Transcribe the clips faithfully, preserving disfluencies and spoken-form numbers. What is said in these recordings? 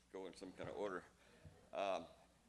go in some kind of order. Um,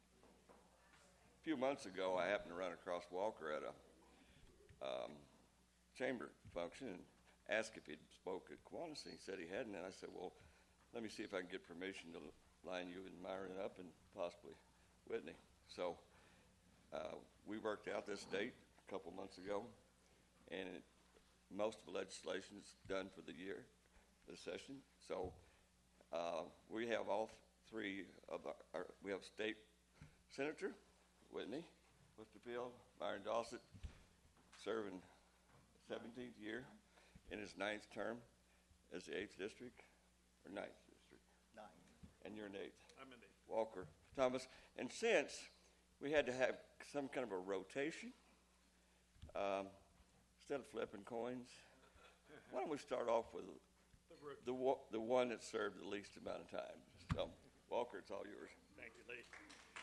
a few months ago, I happened to run across Walker at a um, chamber function and asked if he'd spoke at Kiwanis, and he said he hadn't. And I said, well, let me see if I can get permission to line you and Myron up and possibly Whitney. So uh, we worked out this date a couple months ago, and it, most of the legislation is done for the year, the session. So uh, we have all three of our, our, we have state senator, Whitney Westerfield, Myron Dossett, serving seventeenth year in his ninth term as the eighth district, or ninth district? Ninth. And you're in eighth. I'm in eighth. Walker Thomas. And since we had to have some kind of a rotation, um, instead of flipping coins, why don't we start off with the, the, the one that served the least amount of time? So, Walker, it's all yours. Thank you, Lee.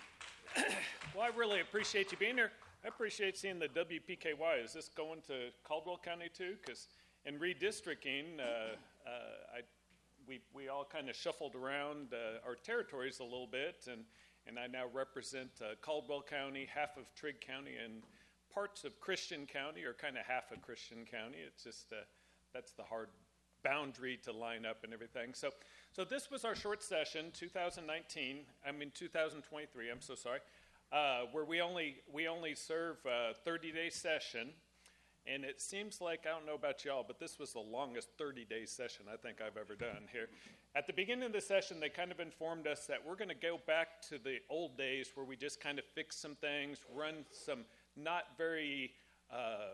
Well, I really appreciate you being here. I appreciate seeing the W P K Y. Is this going to Caldwell County too? Because in redistricting, uh, uh, I, we we all kind of shuffled around uh, our territories a little bit, and, and I now represent uh, Caldwell County, half of Trigg County, and parts of Christian County, or kind of half of Christian County. It's just uh, that's the hard boundary to line up and everything. So, so this was our short session, two thousand nineteen. I mean, two thousand twenty-three. I'm so sorry. Uh, where we only we only serve a thirty-day session, and it seems like, I don't know about y'all, but this was the longest thirty-day session I think I've ever done here. At the beginning of the session, they kind of informed us that we're going to go back to the old days where we just kind of fix some things, run some not very uh,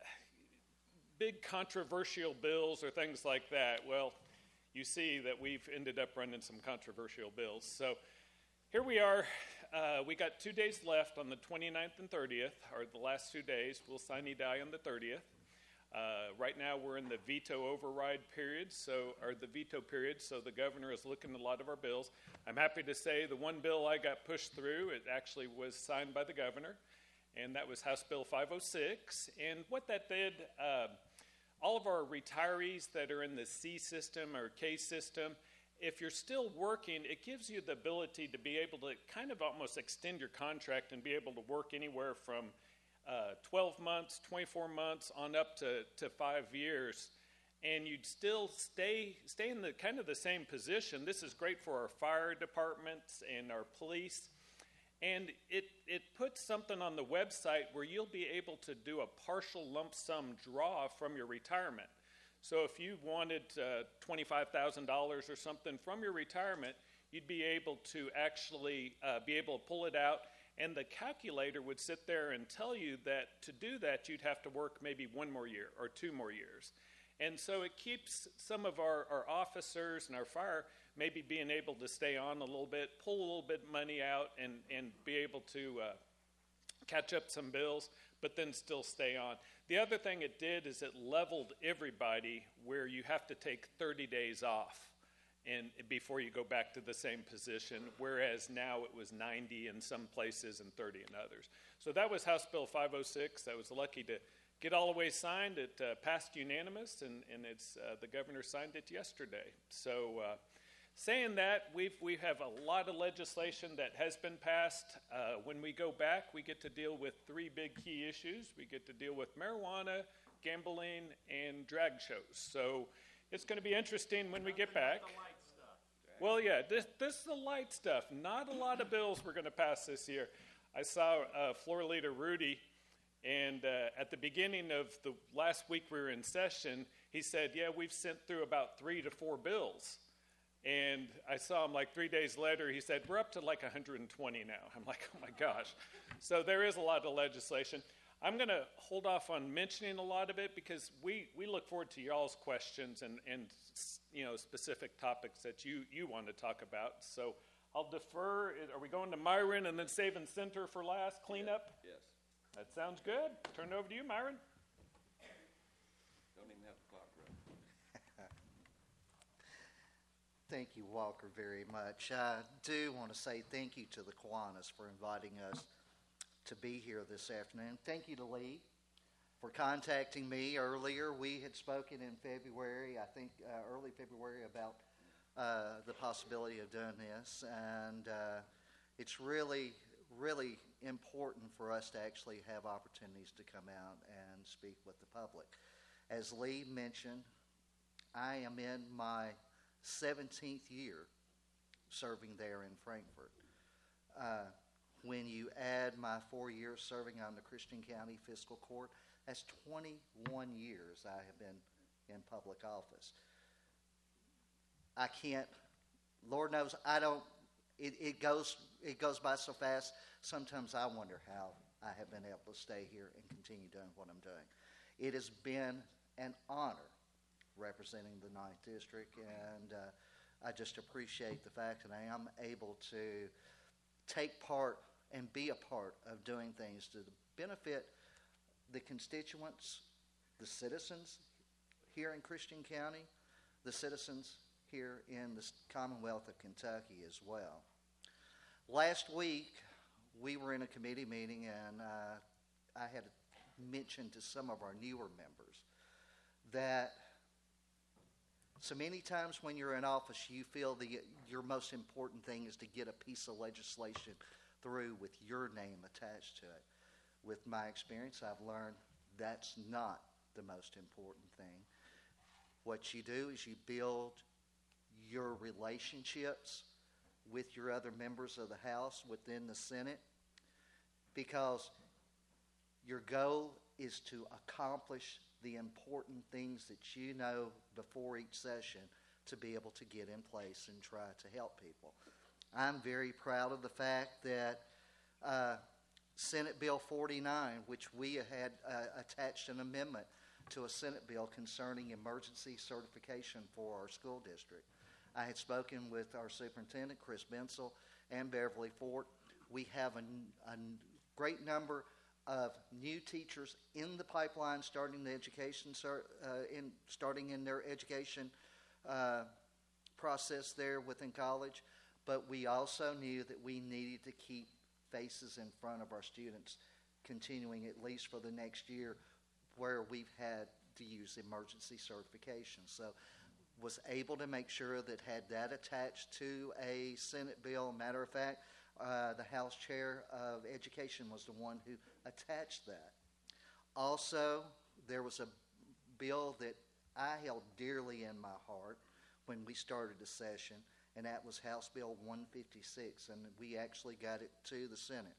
big controversial bills or things like that. Well, you see that we've ended up running some controversial bills. So here we are. Uh, we got two days left on the twenty-ninth and thirtieth, or the last two days. We'll sine die on the thirtieth. Uh, right now we're in the veto override period, so or the veto period, so the governor is looking at a lot of our bills. I'm happy to say the one bill I got pushed through, it actually was signed by the governor, and that was House Bill five oh six. And what that did, uh, all of our retirees that are in the C system or K system, if you're still working, it gives you the ability to be able to kind of almost extend your contract and be able to work anywhere from uh, twelve months, twenty-four months on up to, to five years. And you'd still stay stay in the kind of the same position. This is great for our fire departments and our police. And it, it puts something on the website where you'll be able to do a partial lump sum draw from your retirement. So if you wanted uh, twenty-five thousand dollars or something from your retirement, you'd be able to actually uh, be able to pull it out, and the calculator would sit there and tell you that to do that, you'd have to work maybe one more year or two more years. And so it keeps some of our, our officers and our fire maybe being able to stay on a little bit, pull a little bit of money out, and, and be able to uh, catch up some bills, but then still stay on. The other thing it did is it leveled everybody where you have to take thirty days off and before you go back to the same position, whereas now it was ninety in some places and thirty in others. So that was House Bill five oh six. I was lucky to get all the way signed. It uh, passed unanimous, and, and it's uh, the governor signed it yesterday. So uh, saying that, we've, we have a lot of legislation that has been passed. Uh, when we go back, we get to deal with three big key issues. We get to deal with marijuana, gambling, and drag shows. So it's going to be interesting when we get back. Well, yeah, this, this is the light stuff. Not a lot of bills we're going to pass this year. I saw uh, Floor Leader Rudy, and uh, at the beginning of the last week we were in session, he said, yeah, we've sent through about three to four bills. And I saw him like three days later, he said, we're up to like one hundred twenty now. I'm like, oh my gosh. So there is a lot of legislation. I'm going to hold off on mentioning a lot of it because we, we look forward to y'all's questions and, and you know, specific topics that you, you want to talk about. So I'll defer. Are we going to Myron and then saving Center for last, cleanup? Yes. That sounds good. Turn it over to you, Myron. Don't even have the clock running. Thank you, Walker, very much. I do want to say thank you to the Kiwanis for inviting us to be here this afternoon. Thank you to Lee for contacting me earlier. We had spoken in February, I think uh, early February, about uh, the possibility of doing this, and uh, it's really, really important for us to actually have opportunities to come out and speak with the public. As Lee mentioned, I am in my seventeenth year serving there in Frankfort. Uh, when you add my four years serving on the Christian County Fiscal Court, that's twenty-one years I have been in public office. I can't, Lord knows, I don't, it, it goes it goes by so fast, sometimes I wonder how I have been able to stay here and continue doing what I'm doing. It has been an honor representing the ninth District, and uh, I just appreciate the fact that I am able to take part and be a part of doing things to benefit the constituents, the citizens here in Christian County, the citizens here in the Commonwealth of Kentucky as well. Last week, we were in a committee meeting, and uh, I had mentioned to some of our newer members that so many times when you're in office, you feel the your most important thing is to get a piece of legislation through with your name attached to it. With my experience, I've learned that's not the most important thing. What you do is you build your relationships with your other members of the House within the Senate, because your goal is to accomplish the important things that you know before each session to be able to get in place and try to help people. I'm very proud of the fact that uh, Senate Bill forty-nine, which we had uh, attached an amendment to a Senate bill concerning emergency certification for our school district. I had spoken with our superintendent, Chris Bensel, and Beverly Fort. We have a, a great number of new teachers in the pipeline starting the education, uh, in starting in their education uh, process there within college. But we also knew that we needed to keep faces in front of our students, continuing at least for the next year, where we've had to use emergency certification. So was able to make sure that had that attached to a Senate bill. Matter of fact, uh, the House Chair of Education was the one who attached that. Also, there was a bill that I held dearly in my heart when we started the session, and that was House Bill one fifty-six, and we actually got it to the Senate.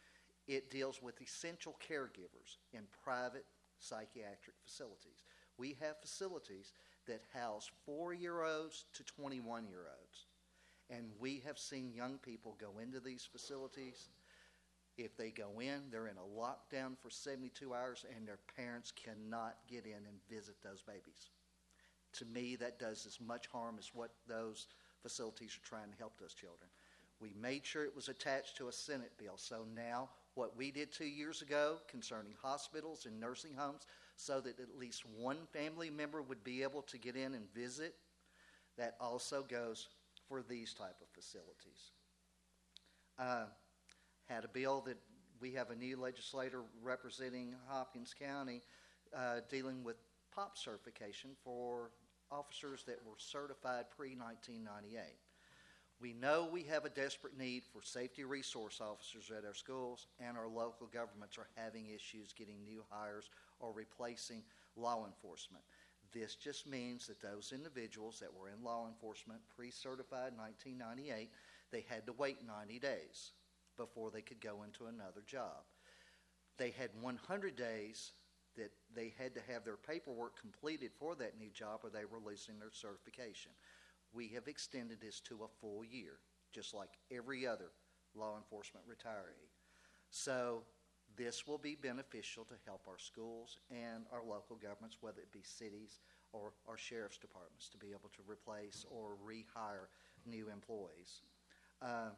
It deals with essential caregivers in private psychiatric facilities. We have facilities that house four-year-olds to twenty-one-year-olds, and we have seen young people go into these facilities. If they go in, they're in a lockdown for seventy-two hours, and their parents cannot get in and visit those babies. To me, that does as much harm as what those facilities are trying to help those children. We made sure it was attached to a Senate bill. So now what we did two years ago concerning hospitals and nursing homes, so that at least one family member would be able to get in and visit, that also goes for these type of facilities. Uh, had a bill that we have a new legislator representing Hopkins County uh, dealing with P O P certification for officers that were certified pre nineteen ninety-eight. We know we have a desperate need for safety resource officers at our schools, and our local governments are having issues getting new hires or replacing law enforcement. This just means that those individuals that were in law enforcement pre-certified nineteen ninety-eight, they had to wait ninety days before they could go into another job. They had one hundred days that they had to have their paperwork completed for that new job, or they were losing their certification. We have extended this to a full year, just like every other law enforcement retiree. So this will be beneficial to help our schools and our local governments, whether it be cities or our sheriff's departments, to be able to replace or rehire new employees. Uh,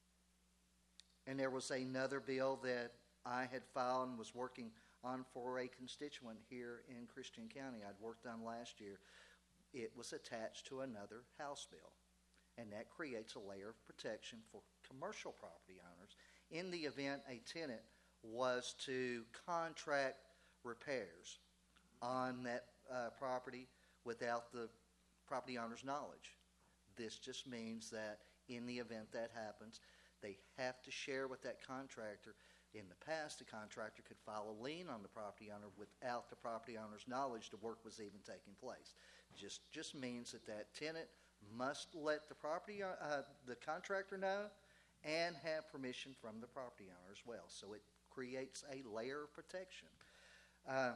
and there was another bill that I had filed and was working on for a constituent here in Christian County I'd worked on last year. It was attached to another House bill, and that creates a layer of protection for commercial property owners in the event a tenant was to contract repairs on that uh, property without the property owner's knowledge. This just means that in the event that happens, they have to share with that contractor. In the past, the contractor could file a lien on the property owner without the property owner's knowledge the work was even taking place. Just just means that that tenant must let the property uh, the contractor know and have permission from the property owner as well. So it creates a layer of protection. Uh,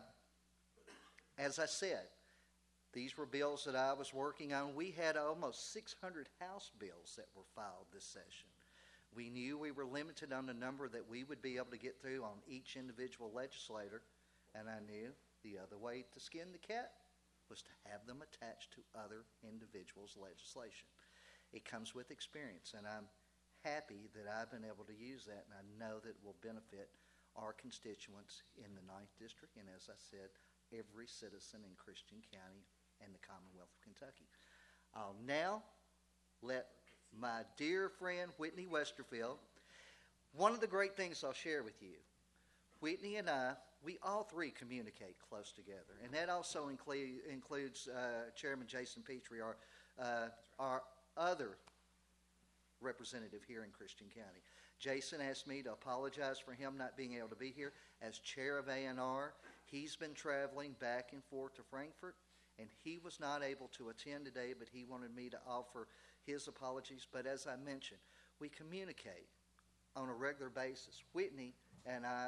as I said, these were bills that I was working on. We had almost six hundred House bills that were filed this session. We knew we were limited on the number that we would be able to get through on each individual legislator, and I knew the other way to skin the cat was to have them attached to other individuals' legislation. It comes with experience, and I'm happy that I've been able to use that, and I know that it will benefit our constituents in the ninth District, and as I said, every citizen in Christian County and the Commonwealth of Kentucky. I'll now let my dear friend Whitney Westerfield, one of the great things I'll share with you, Whitney and I, we all three communicate close together, and that also include, includes uh, Chairman Jason Petrie, our, uh, our other representative here in Christian County. Jason asked me to apologize for him not being able to be here. As chair of A and R, he's been traveling back and forth to Frankfort, and he was not able to attend today, but he wanted me to offer his apologies. But as I mentioned, we communicate on a regular basis. Whitney and I,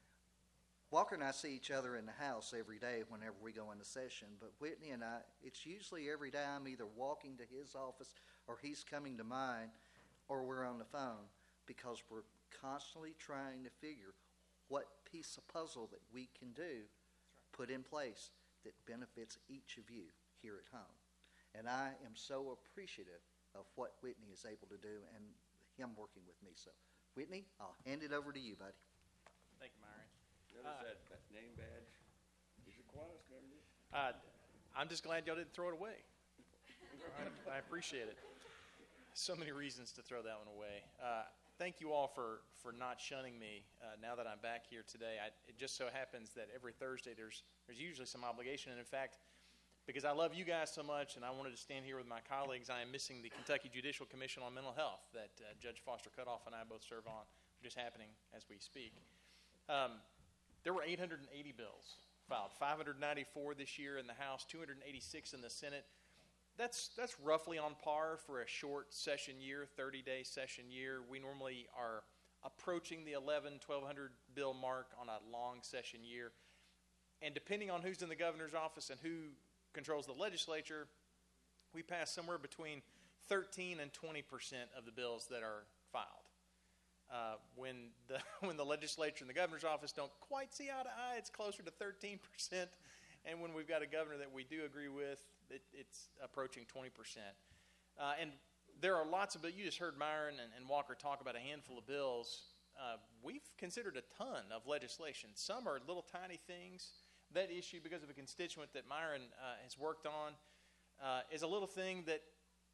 Walker and I see each other in the house every day whenever we go into session, but Whitney and I, it's usually every day I'm either walking to his office or he's coming to mine or we're on the phone, because we're constantly trying to figure what piece of puzzle that we can do, put in place that benefits each of you here at home. And I am so appreciative of what Whitney is able to do and him working with me. So, Whitney, I'll hand it over to you, buddy. Thank you, Myron. Notice Uh, that ba- name badge? He's a Kiwanis member. Uh, I'm just glad y'all didn't throw it away. I, I appreciate it. So many reasons to throw that one away. Uh, thank you all for, for not shunning me uh, now that I'm back here today. I, it just so happens that every Thursday there's, there's usually some obligation. And in fact, because I love you guys so much and I wanted to stand here with my colleagues, I am missing the Kentucky Judicial Commission on Mental Health that uh, Judge Foster Cutoff and I both serve on, which is happening as we speak. Um, there were eight hundred eighty bills filed, five hundred ninety-four this year in the House, two hundred eighty-six in the Senate. That's that's roughly on par for a short session year, thirty-day session year. We normally are approaching the eleven, twelve hundred bill mark on a long session year. And depending on who's in the governor's office and who controls the legislature, we pass somewhere between thirteen and twenty percent of the bills that are filed. Uh, when the when the legislature and the governor's office don't quite see eye to eye, it's closer to thirteen percent. And when we've got a governor that we do agree with, it, it's approaching twenty percent. Uh, and there are lots of bills. You just heard Myron and, and Walker talk about a handful of bills. Uh, we've considered a ton of legislation. Some are little tiny things. That issue, because of a constituent that Myron uh, has worked on, uh, is a little thing that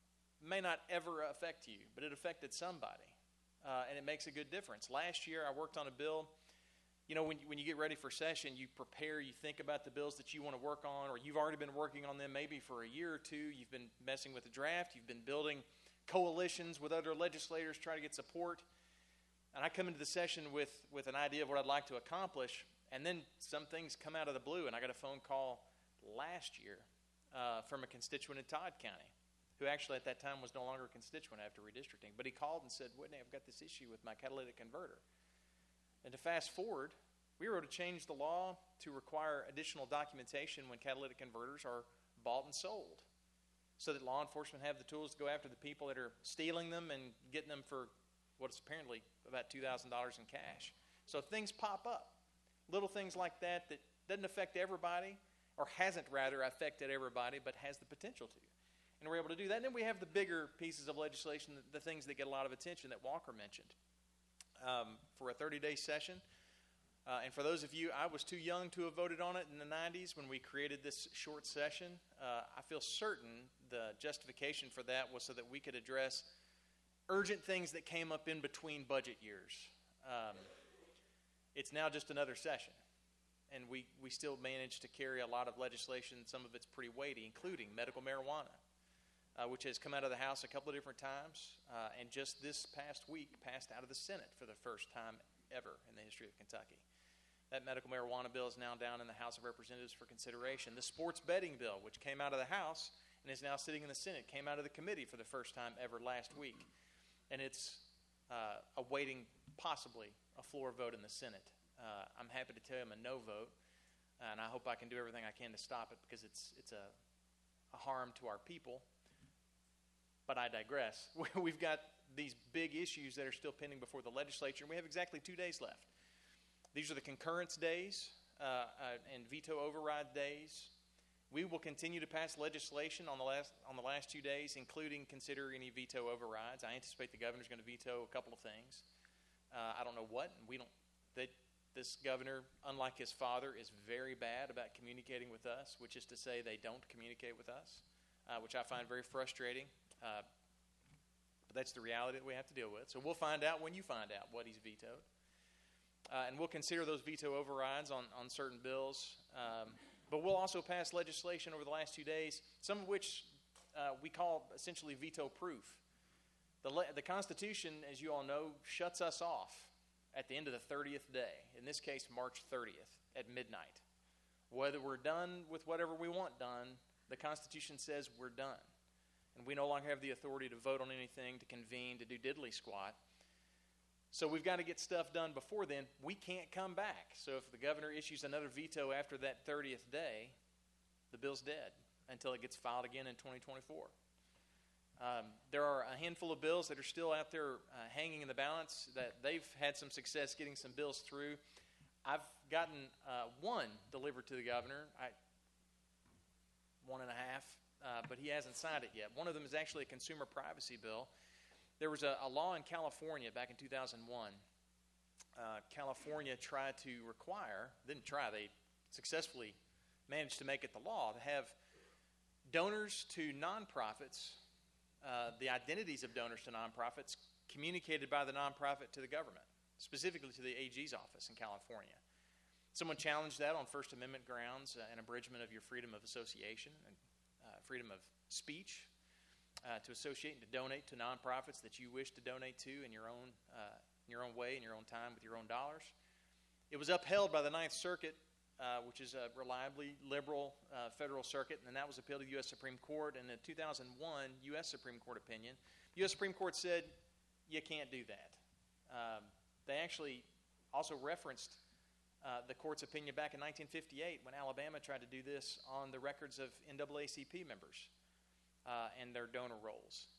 may not ever affect you, but it affected somebody. Uh, and it makes a good difference. Last year, I worked on a bill. You know, when, when you get ready for session, you prepare, you think about the bills that you want to work on, or you've already been working on them maybe for a year or two. You've been messing with the draft. You've been building coalitions with other legislators, trying to get support. And I come into the session with, with an idea of what I'd like to accomplish, and then some things come out of the blue. And I got a phone call last year uh, from a constituent in Todd County, who actually at that time was no longer a constituent after redistricting. But he called and said, Whitney, I've got this issue with my catalytic converter. And to fast forward, we were able to change the law to require additional documentation when catalytic converters are bought and sold, so that law enforcement have the tools to go after the people that are stealing them and getting them for what's apparently about two thousand dollars in cash. So things pop up, little things like that that doesn't affect everybody, or hasn't rather affected everybody, but has the potential to. And we're able to do that. And then we have the bigger pieces of legislation, the, the things that get a lot of attention that Walker mentioned. Um, for a thirty-day session. Uh, and for those of you, I was too young to have voted on it in the nineties when we created this short session. Uh, I feel certain the justification for that was so that we could address urgent things that came up in between budget years. Um, it's now just another session. And we, we still manage to carry a lot of legislation. Some of it's pretty weighty, including medical marijuana. uh, which has come out of the House a couple of different times, uh, and just this past week passed out of the Senate for the first time ever in the history of Kentucky. That medical marijuana bill is now down in the House of Representatives for consideration. The sports betting bill, which came out of the House and is now sitting in the Senate, came out of the committee for the first time ever last week. And it's uh, awaiting possibly a floor vote in the Senate. Uh, I'm happy to tell you I'm a no vote, and I hope I can do everything I can to stop it because it's, it's a, a harm to our people. But I digress. We've got these big issues that are still pending before the legislature, and we have exactly two days left. These are the concurrence days uh, uh, and veto override days. We will continue to pass legislation on the last on the last two days, including consider any veto overrides. I anticipate the governor's going to veto a couple of things. Uh, I don't know what. And we don't. That this governor, unlike his father, is very bad about communicating with us, which is to say, they don't communicate with us, uh, which I find very frustrating. Uh, but that's the reality that we have to deal with. So we'll find out when you find out what he's vetoed. Uh, and we'll consider those veto overrides on, on certain bills. Um, but we'll also pass legislation over the last two days, some of which uh, we call essentially veto-proof. The, le- the Constitution, as you all know, shuts us off at the end of the thirtieth day, in this case, March thirtieth at midnight. Whether we're done with whatever we want done, the Constitution says we're done. And we no longer have the authority to vote on anything, to convene, to do diddly squat. So we've got to get stuff done before then. We can't come back. So if the governor issues another veto after that thirtieth day, the bill's dead until it gets filed again in twenty twenty-four. Um, there are a handful of bills that are still out there uh, hanging in the balance that they've had some success getting some bills through. I've gotten uh, one delivered to the governor, I, one and a half, uh, but he hasn't signed it yet. One of them is actually a consumer privacy bill. There was a, a law in California back in two thousand one. Uh, California tried to require, didn't try, they successfully managed to make it the law, to have donors to nonprofits, uh, the identities of donors to nonprofits communicated by the nonprofit to the government, specifically to the A G's office in California. Someone challenged that on First Amendment grounds, uh, an abridgment of your freedom of association and uh, freedom of speech. Uh, to associate and to donate to nonprofits that you wish to donate to in your own uh, in your own way, in your own time, with your own dollars. It was upheld by the Ninth Circuit, uh, which is a reliably liberal uh, federal circuit, and that was appealed to the U S Supreme Court. And in two thousand one U S Supreme Court opinion, the U S Supreme Court said you can't do that. Um, they actually also referenced uh, the court's opinion back in nineteen fifty-eight when Alabama tried to do this on the records of N double A C P members. Uh, and their donor rolls.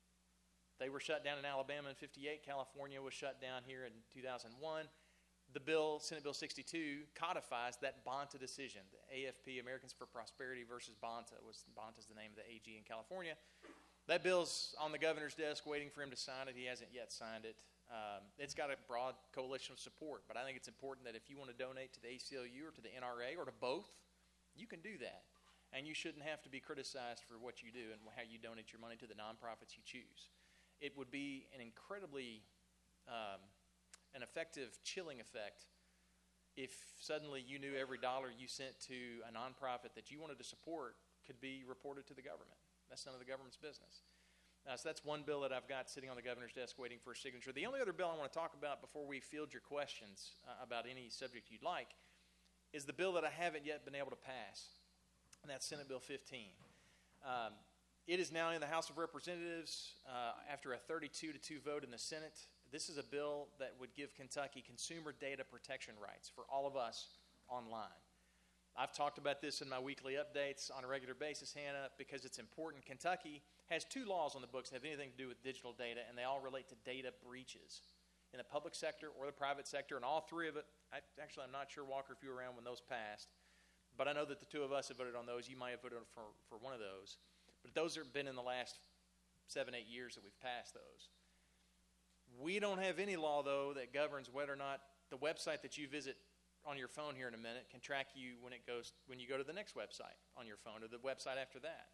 They were shut down in Alabama in fifty-eight. California was shut down here in two thousand one. The bill, Senate Bill sixty-two, codifies that Bonta decision. The A F P, Americans for Prosperity versus Bonta, was Bonta's the name of the A G in California. That bill's on the governor's desk waiting for him to sign it. He hasn't yet signed it. Um, it's got a broad coalition of support, but I think it's important that if you want to donate to the A C L U or to the N R A or to both, you can do that. And you shouldn't have to be criticized for what you do and how you donate your money to the nonprofits you choose. It would be an incredibly um, an effective chilling effect if suddenly you knew every dollar you sent to a nonprofit that you wanted to support could be reported to the government. That's none of the government's business. Uh, so that's one bill that I've got sitting on the governor's desk waiting for a signature. The only other bill I want to talk about before we field your questions uh, about any subject you'd like is the bill that I haven't yet been able to pass. And that's Senate Bill fifteen. Um, it is now in the House of Representatives uh, after a thirty-two to two vote in the Senate. This is a bill that would give Kentucky consumer data protection rights for all of us online. I've talked about this in my weekly updates on a regular basis, Hannah, because it's important. Kentucky has two laws on the books that have anything to do with digital data, and they all relate to data breaches in the public sector or the private sector, and all three of it. I, actually, I'm not sure, Walker, if you were around when those passed. But I know that the two of us have voted on those. You might have voted for, for one of those. But those have been in the last seven, eight years that we've passed those. We don't have any law, though, that governs whether or not the website that you visit on your phone here in a minute can track you when it goes when you go to the next website on your phone or the website after that.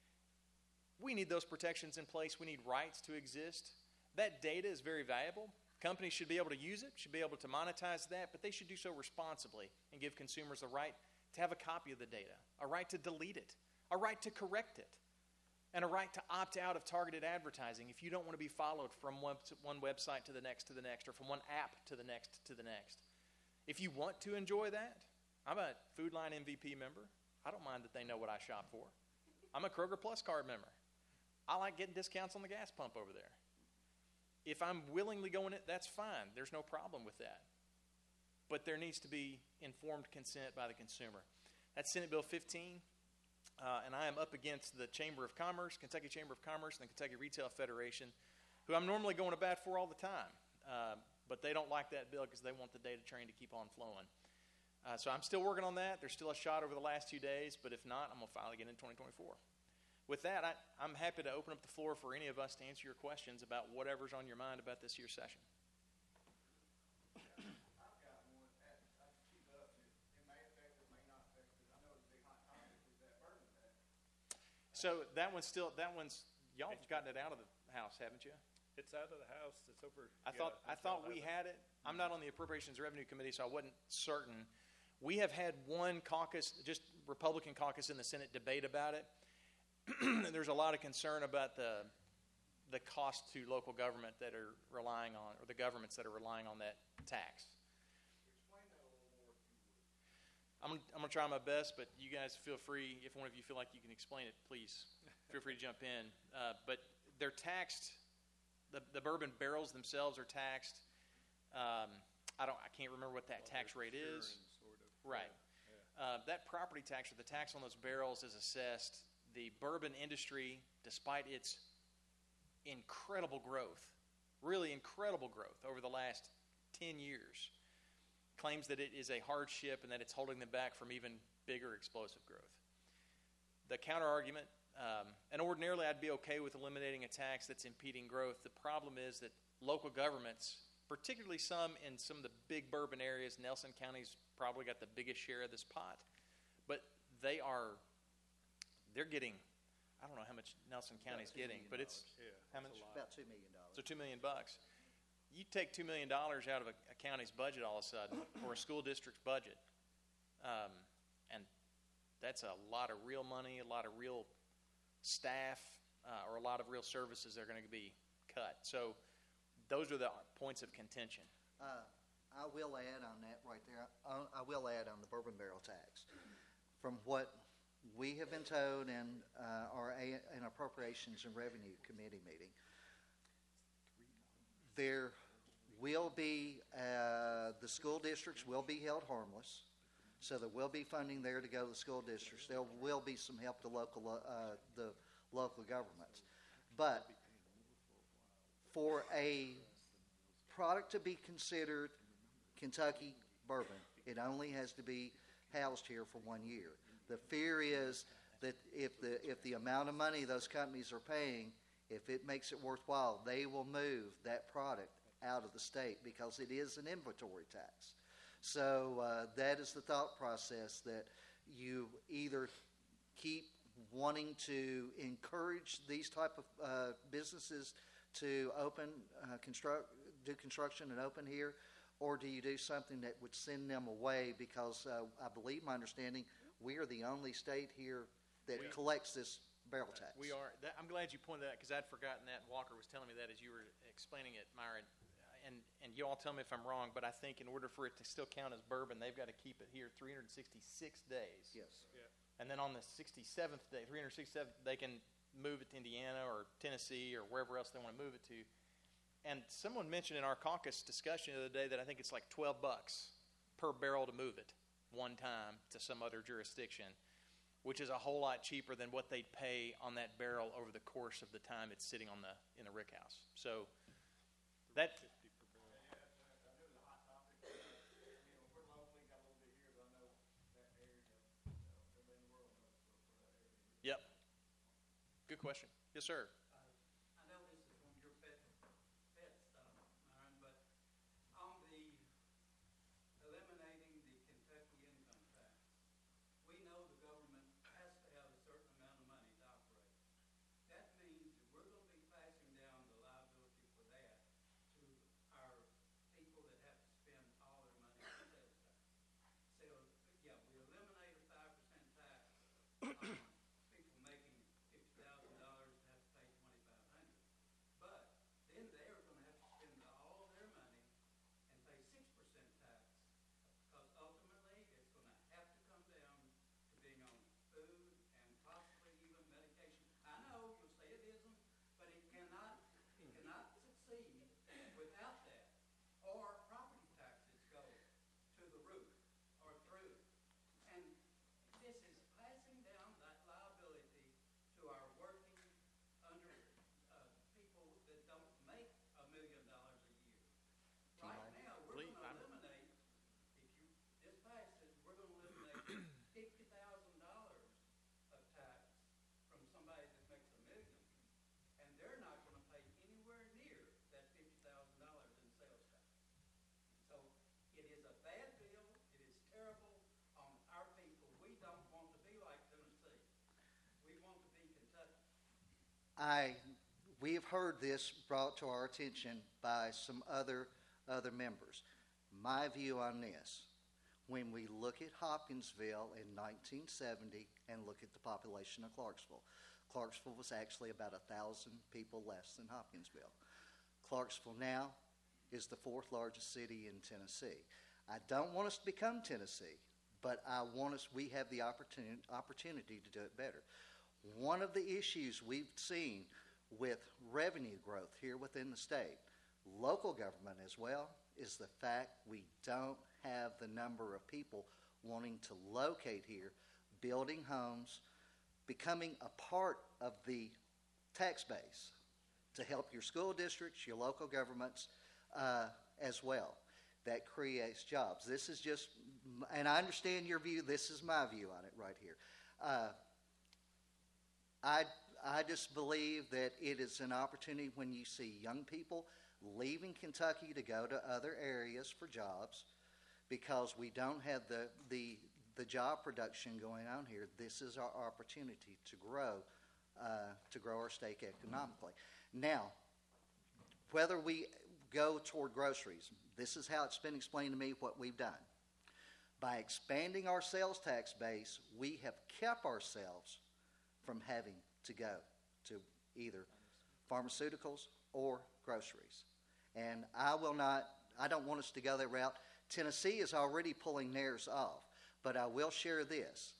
We need those protections in place. We need rights to exist. That data is very valuable. Companies should be able to use it, should be able to monetize that, but they should do so responsibly and give consumers the right to have a copy of the data, a right to delete it, a right to correct it. and a right to opt out of targeted advertising if you don't want to be followed from one, one website to the next to the next, or from one app to the next to the next. If you want to enjoy that, I'm a Food Line M V P member. I don't mind that they know what I shop for. I'm a Kroger Plus card member. I like getting discounts on the gas pump over there. If I'm willingly going it, that's fine. There's no problem with that. But there needs to be informed consent by the consumer. That's Senate Bill fifteen. Uh, and I am up against the Chamber of Commerce, Kentucky Chamber of Commerce, and the Kentucky Retail Federation, who I'm normally going to bat for all the time. Uh, but they don't like that bill because they want the data train to keep on flowing. Uh, so I'm still working on that. There's still a shot over the last two days, but if not, I'm going to file again in twenty twenty-four. With that, I, I'm happy to open up the floor for any of us to answer your questions about whatever's on your mind about this year's session. So that one's still, that one's, y'all have gotten it out of the House, haven't you? It's out of the House. It's over. I yeah, thought, I it's thought out we of it. had it. I'm not on the Appropriations Revenue Committee, so I wasn't certain. We have had one caucus, just Republican caucus in the Senate, debate about it. There's a lot of concern about the the cost to local government that are relying on, or the governments that are relying on that tax. I'm, I'm going to try my best, but you guys feel free, if one of you feel like you can explain it, please feel free to jump in. Uh, but they're taxed, the, the bourbon barrels themselves are taxed. Um, I don't, I can't remember what that tax rate is. Sort of. Right. Yeah. Uh, that property tax, or the tax on those barrels, is assessed. The bourbon industry, despite its incredible growth, really incredible growth over the last ten years, claims that it is a hardship and that it's holding them back from even bigger explosive growth. The counter-argument, um, and ordinarily I'd be okay with eliminating a tax that's impeding growth. The problem is that local governments, particularly some in some of the big bourbon areas, Nelson County's probably got the biggest share of this pot, but they are, they're getting, I don't know how much Nelson County's getting, but it's, Yeah, how that's much? a lot. About two million dollars. So two million bucks. You take two million dollars out of a, a county's budget all of a sudden, or a school district's budget, um, and that's a lot of real money, a lot of real staff, uh, or a lot of real services that are going to be cut. So those are the points of contention. Uh, I will add on that right there. I, I will add on the bourbon barrel tax. From what we have been told in uh, our A- an Appropriations and Revenue Committee meeting, there will be, uh, the school districts will be held harmless, so there will be funding there to go to the school districts. There will be some help to local, uh, the local governments. But for a product to be considered Kentucky bourbon, it only has to be housed here for one year. The fear is that if the, if the amount of money those companies are paying, if it makes it worthwhile, they will move that product out of the state because it is an inventory tax. So uh, that is the thought process, that you either keep wanting to encourage these type of uh, businesses to open, uh, construct, do construction and open here, or do you do something that would send them away? Because uh, I believe, my understanding, we are the only state here that We- collects this barrel tax. We are. That, I'm glad you pointed that, because I'd forgotten that. Walker was telling me that as you were explaining it, Myron. And, and you all tell me if I'm wrong, but I think in order for it to still count as bourbon, they've got to keep it here three hundred sixty-six days. Yes. Yeah. And then on the sixty-seventh day, three hundred sixty-seventh, they can move it to Indiana or Tennessee or wherever else they want to move it to. And someone mentioned in our caucus discussion the other day that I think it's like twelve bucks per barrel to move it one time to some other jurisdiction, which is a whole lot cheaper than what they'd pay on that barrel over the course of the time it's sitting on the in the rick house. So that. Yep. Good question. Yes, sir. I know this is from your pet, pet stuff, Myron, but on the eliminating the Kentucky income tax, we know the government has to have a certain amount of money to operate. That means that we're going to be passing down the liability for that to our people that have to spend all their money on sales tax. So, yeah, we eliminate a five percent tax on people making fifty thousand dollars I, we have heard this brought to our attention by some other, other members. My view on this, when we look at Hopkinsville in nineteen seventy and look at the population of Clarksville, Clarksville was actually about a thousand people less than Hopkinsville. Clarksville now is the fourth largest city in Tennessee. I don't want us to become Tennessee, but I want us, we have the opportunity, opportunity to do it better. One of the issues we've seen with revenue growth here within the state, local government as well, is the fact we don't have the number of people wanting to locate here, building homes, becoming a part of the tax base to help your school districts, your local governments uh, as well. That creates jobs. This is just, and I understand your view, this is my view on it right here. Uh, I, I just believe that it is an opportunity when you see young people leaving Kentucky to go to other areas for jobs because we don't have the, the, the job production going on here. This is our opportunity to grow, uh, to grow our state economically. Now, whether we go toward groceries, this is how it's been explained to me what we've done. By expanding our sales tax base, we have kept ourselves from having to go to either pharmaceuticals or groceries. And I will not, I don't want us to go that route. Tennessee is already pulling theirs off, but I will share this.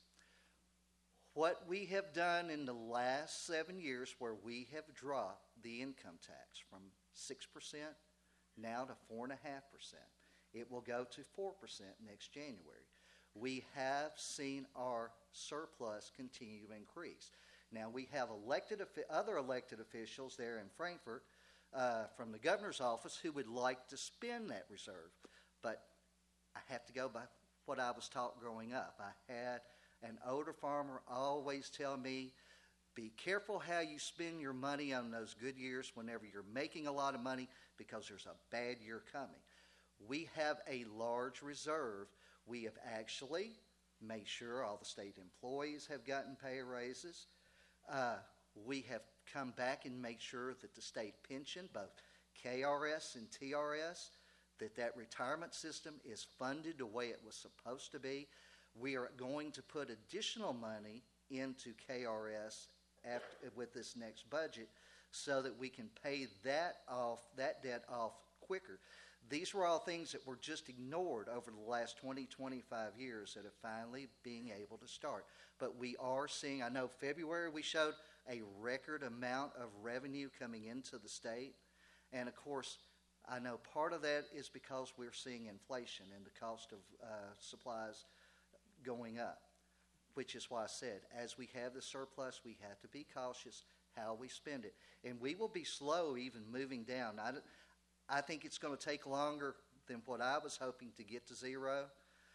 What we have done in the last seven years where we have dropped the income tax from six percent now to four point five percent. It will go to four percent next January. We have seen our surplus continue to increase. Now, we have elected other elected officials there in Frankfort uh, from the governor's office who would like to spend that reserve. But I have to go by what I was taught growing up. I had an older farmer always tell me, be careful how you spend your money on those good years whenever you're making a lot of money because there's a bad year coming. We have a large reserve. We have actually made sure all the state employees have gotten pay raises. Uh, we have come back and made sure that the state pension, both K R S and T R S, that that retirement system is funded the way it was supposed to be. We are going to put additional money into K R S after, with this next budget so that we can pay that off, that debt off quicker. These were all things that were just ignored over the last twenty, twenty-five years that are finally being able to start. But we are seeing, I know February we showed a record amount of revenue coming into the state. And of course, I know part of that is because we're seeing inflation and the cost of uh, supplies going up, which is why I said, as we have the surplus, we have to be cautious how we spend it. And we will be slow even moving down. I, I think it's going to take longer than what I was hoping to get to zero.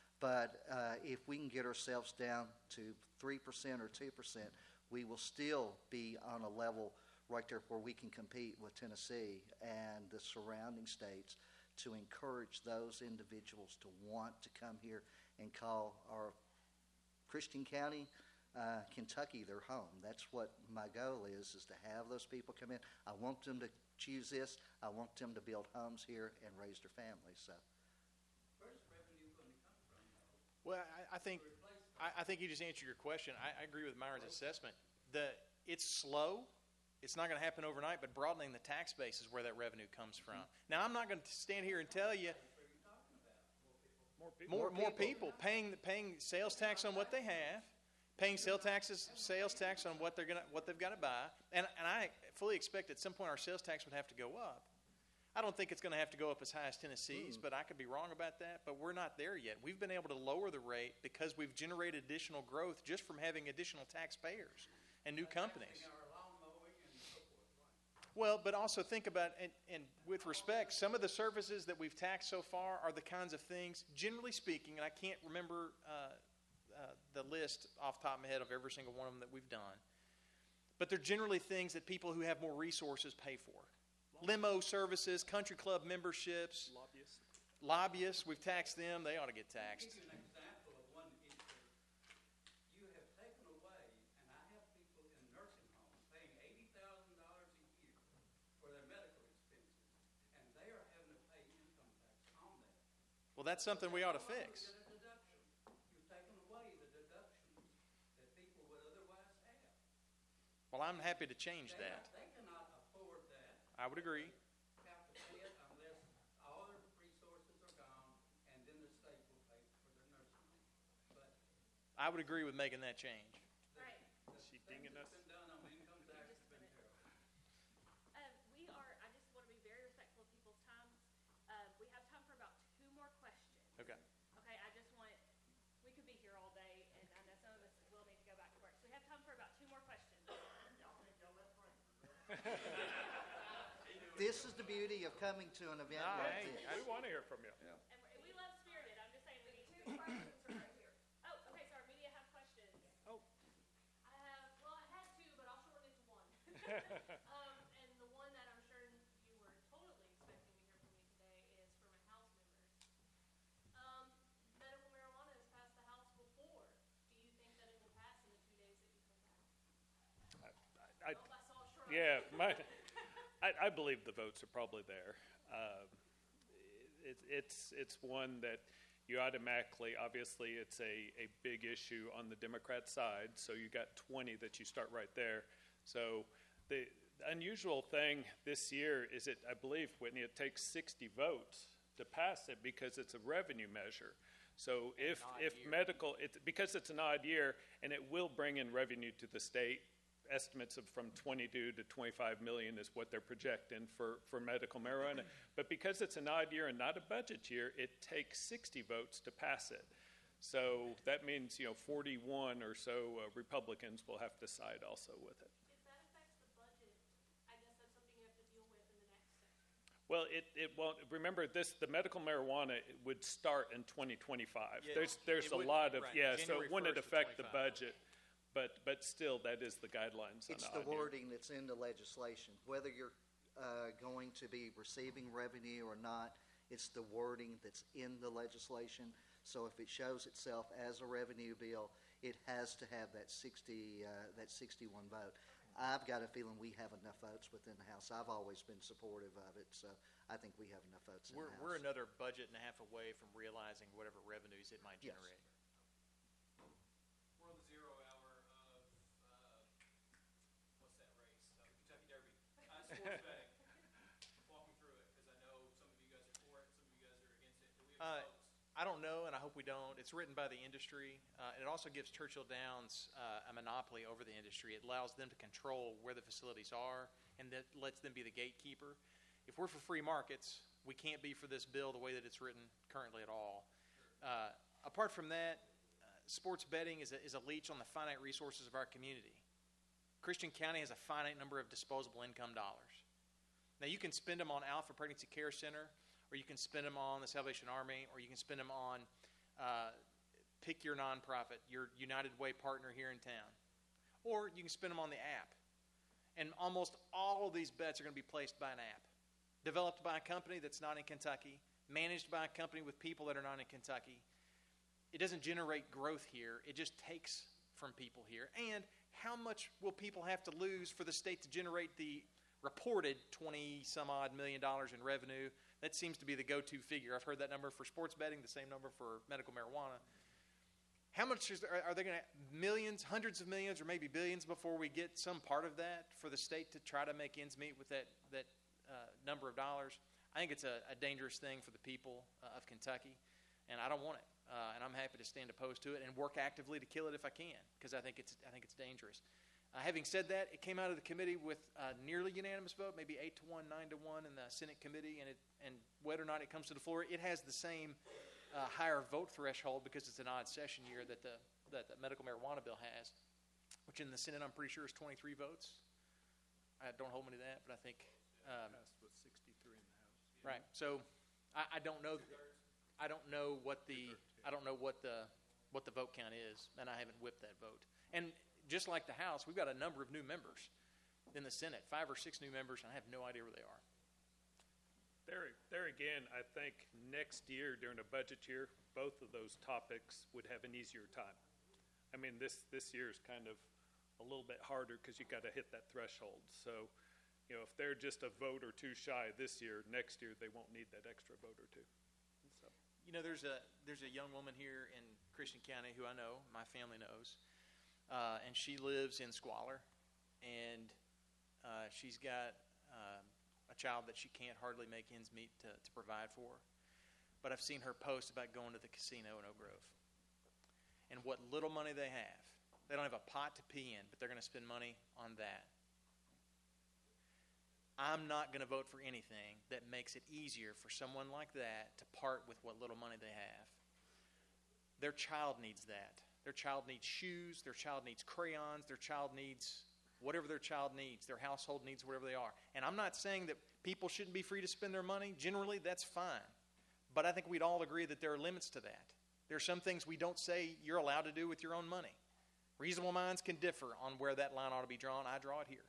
But uh, if we can get ourselves down to three percent or two percent, we will still be on a level right there where we can compete with Tennessee and the surrounding states to encourage those individuals to want to come here and call our Christian County, uh, Kentucky, their home. That's what my goal is, is to have those people come in. I want them to choose this. I want them to build homes here and raise their families. So, Where's the revenue going to come from, though? Well, I, I think I, I think you just answered your question. I, I agree with Myron's assessment. The it's slow. It's not going to happen overnight, but broadening the tax base is where that revenue comes from. Now, I'm not going to stand here and tell you More people. more more people paying paying sales tax on what they have, paying sales taxes sales tax on what they're gonna what they've got to buy, and and I fully expect at some point our sales tax would have to go up. I don't think it's going to have to go up as high as Tennessee's, mm. but I could be wrong about that. But we're not there yet. We've been able to lower the rate because we've generated additional growth just from having additional taxpayers and new companies. Well, but also think about, and, and with respect, some of the services that we've taxed so far are the kinds of things, generally speaking, and I can't remember uh, uh, the list off the top of my head of every single one of them that we've done, but they're generally things that people who have more resources pay for. Limo services, country club memberships, Lobbyists. lobbyists, we've taxed them, they ought to get taxed. Give you an example of one issue. You have taken away, and I have people in nursing homes paying eighty thousand Well, that's something we ought to fix. Get a deduction. You've taken away the deductions that people would otherwise have. Well, I'm happy to change They, that. they cannot afford that. I would agree. Have to pay it unless all their resources are gone, and then the state will pay for their nursing home. But I would agree with making that change. Right. the She things dinging that's us? been done on income tax has been terrible. Um, we are, I just want to be very respectful of people's time. Uh, we have time for about two more questions. Okay. Okay, I just want, we could be here all day, and I know some of us will need to go back to work. So we have time for about two more questions. This is the beauty of coming to an event No, like hey, this. We want to hear from you. Yeah. And we we love Spirited, I'm just saying we need two questions from right here. Oh, okay, so our media have questions. Oh. I have, well, I had two, but I'll shorten it to one. Um, and the one that I'm sure you were totally expecting to hear from me today is for my House members. Um, medical marijuana has passed the House before. Do you think that it will pass in the two days that you come back? I, Oh, I saw a short. yeah, my, I, I believe the votes are probably there. Um, it, it's it's one that you automatically, obviously, it's a, a big issue on the Democrat side. So you got twenty that you start right there. So the unusual thing this year is it, I believe, Whitney, it takes sixty votes to pass it because it's a revenue measure. So if odd if year. medical, it, because it's an odd year, and it will bring in revenue to the state. Estimates of from twenty-two to twenty-five million is what they're projecting for, for medical marijuana. But because it's an odd year and not a budget year, it takes sixty votes to pass it. So that means, you know, forty-one or so uh, Republicans will have to side also with it. If that affects the budget, I guess that's something you have to deal with in the next session. Well, it, it won't, remember this, the medical marijuana would start in twenty twenty-five. Yeah, There's, there's it a would- lot of, right, yeah, so it January wouldn't first of affect the twenty-five. budget. But, but still, that is the guidelines on It's the the odd year. wording that's in the legislation. Whether you're uh, going to be receiving revenue or not, it's the wording that's in the legislation. So if it shows itself as a revenue bill, it has to have that sixty, uh, that sixty-one vote. I've got a feeling we have enough votes within the House. I've always been supportive of it, so I think we have enough votes in We're, the House. we're another budget and a half away from realizing whatever revenues it might Yes. generate. We're on the zero hour of, uh, what's that race? Uh, Kentucky Derby. Uh, sports betting. Walk me through it, because I know some of you guys are for it, some of you guys are against it. Do we Uh, have votes? I don't know, and I hope we don't. It's written by the industry, uh, and it also gives Churchill Downs uh, a monopoly over the industry. It allows them to control where the facilities are, and that lets them be the gatekeeper. If we're for free markets, we can't be for this bill the way that it's written currently at all. Uh, apart from that, uh, sports betting is a, is a leech on the finite resources of our community. Christian County has a finite number of disposable income dollars. Now, you can spend them on Alpha Pregnancy Care Center, or you can spend them on the Salvation Army, or you can spend them on uh, pick your nonprofit, your United Way partner here in town. Or you can spend them on the app. And almost all of these bets are going to be placed by an app. Developed by a company that's not in Kentucky, managed by a company with people that are not in Kentucky. It doesn't generate growth here. It just takes from people here. And how much will people have to lose for the state to generate the reported twenty some odd million dollars in revenue? That seems to be the go-to figure. I've heard that number for sports betting, the same number for medical marijuana. How much is, are, are they going to, millions, hundreds of millions, or maybe billions before we get some part of that for the state to try to make ends meet with that, that uh, number of dollars? I think it's a, a dangerous thing for the people uh, of Kentucky, and I don't want it. Uh, and I'm happy to stand opposed to it and work actively to kill it if I can, because I think it's I think it's dangerous. Uh, having said that, it came out of the committee with a nearly unanimous vote, maybe eight to one, nine to one in the Senate committee, and it and whether or not it comes to the floor, it has the same uh, higher vote threshold because it's an odd session year that the that the medical marijuana bill has, which in the Senate I'm pretty sure is twenty-three votes. I don't hold me to that, but I think um, Passed with sixty-three in the House. right. So I, I don't know. I don't know what the I don't know what the what the vote count is, and I haven't whipped that vote. And just like the House, we've got a number of new members in the Senate, five or six new members, and I have no idea where they are. There, there again, I think next year during a budget year, both of those topics would have an easier time. I mean, this, this year is kind of a little bit harder because you got to hit that threshold. So, you know, if they're just a vote or two shy this year, next year they won't need that extra vote or two. So, you know, there's a there's a young woman here in Christian County who I know, my family knows, uh, and she lives in squalor, and uh, she's got uh, a child that she can't hardly make ends meet to, to provide for. But I've seen her post about going to the casino in Oak Grove, and what little money they have. They don't have a pot to pee in, but they're going to spend money on that. I'm not going to vote for anything that makes it easier for someone like that to part with what little money they have. Their child needs that. Their child needs shoes. Their child needs crayons. Their child needs whatever their child needs. Their household needs whatever they are. And I'm not saying that people shouldn't be free to spend their money. Generally, that's fine. But I think we'd all agree that there are limits to that. There are some things we don't say you're allowed to do with your own money. Reasonable minds can differ on where that line ought to be drawn. I draw it here.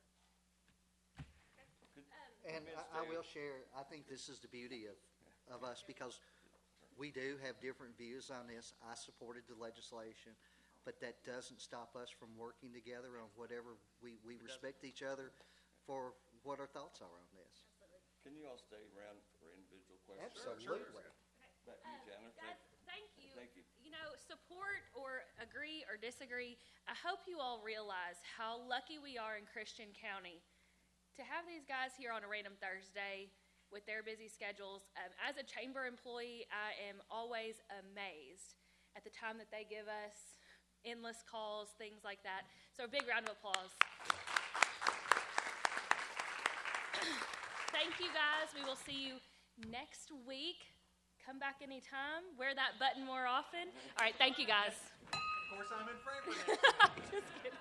And I, I will share, I think this is the beauty of, of us, because we do have different views on this. I supported the legislation, but that doesn't stop us from working together on whatever. We, we respect each other for what our thoughts are on this. Can you all stay around for individual questions? Absolutely. Back to you, Jennifer. Guys, thank you. Thank you. You know, support or agree or disagree, I hope you all realize how lucky we are in Christian County to have these guys here on a Random Thursday with their busy schedules. Um, as a chamber employee, I am always amazed at the time that they give us, endless calls, things like that. So a big round of applause. Thank you, guys. We will see you next week. Come back anytime. Wear that button more often. All right, thank you, guys. Of course, I'm in favor. Just kidding.